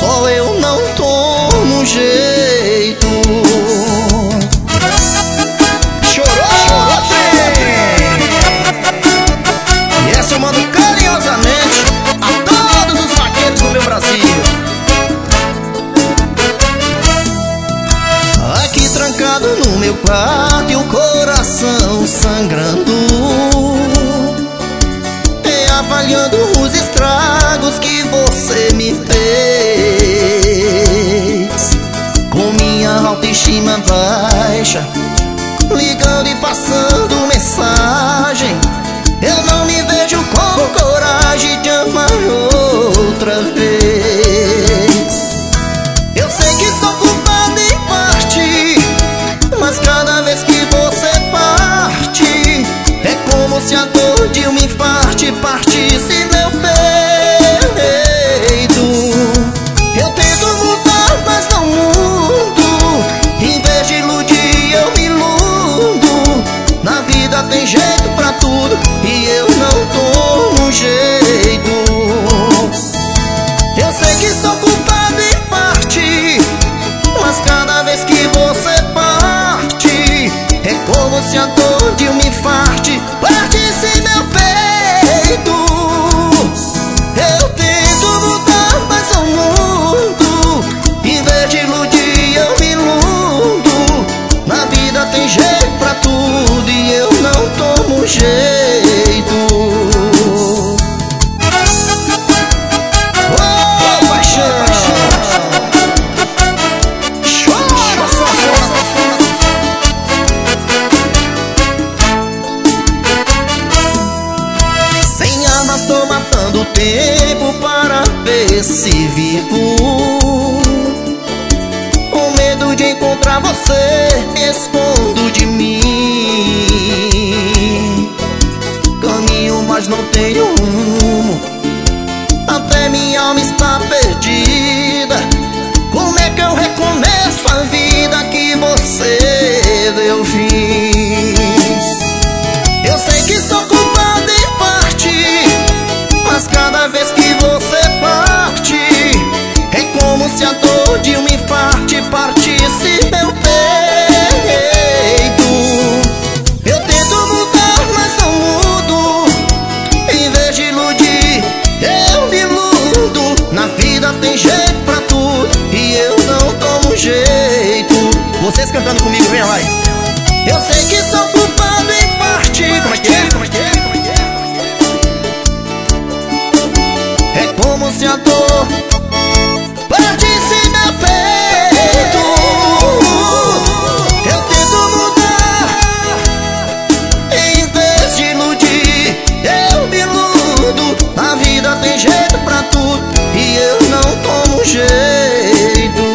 só eu não tomo jeito. Chorou, e essa eu mando carinhosamente a todos os vaqueiros do meu Brasil. Aqui trancado no meu quarto e o coração sangrando, avaliando os estragos que você me fez, com minha autoestima baixa, ligando e passando mensagem. Eu não me vejo com coragem de amar outra vez. Eu sei que sou culpado em parte, mas cada vez que você parte, é como se a dor de um infarte partisse meu peito. Eu tento mudar, mas não mudo. Em vez de iludir, eu me iludo. Na vida tem jeito pra tudo e eu não tomo jeito. Eu sei que sou culpado em parte, mas cada vez que você parte, é como se a dor de um infarte partisse meu peito. Eu tento mudar, mas não mudo. Em vez de iludir, eu me iludo. Na vida tem jeito pra tudo e eu não tomo jeito. Oh, paixão! Sem armas tô matando o tempo para ver se vivo. Com medo de encontrar você, escondo de mim. Caminho, mas não tenho rumo. Até minha alma está perdida. Como é que eu recomeço a vida que você deu fim? Eu sei que sou culpado em parte, mas cada vez que você parte, é como se a dor de um infarte partisse meu peito. Eu tento mudar, mas não mudo. Em vez de iludir, eu me iludo. Na vida tem jeito pra tudo e eu não tomo jeito. Vocês cantando comigo, venha lá. Eu sei que sou culpado em parte. Como é que é? Como é que é? É como se a dor partisse meu peito. Eu tento mudar, em vez de iludir, eu me iludo. Na vida tem jeito pra tudo e eu não tomo jeito.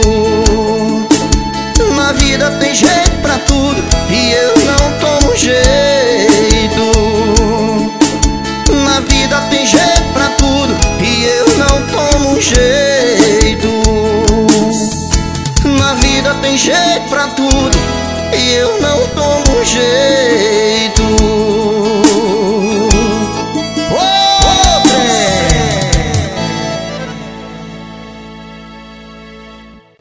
Na vida tem jeito pra tudo e eu não tomo jeito. Na vida tem jeito pra tudo e eu não tomo jeito. Na vida tem jeito pra tudo e eu não tomo jeito.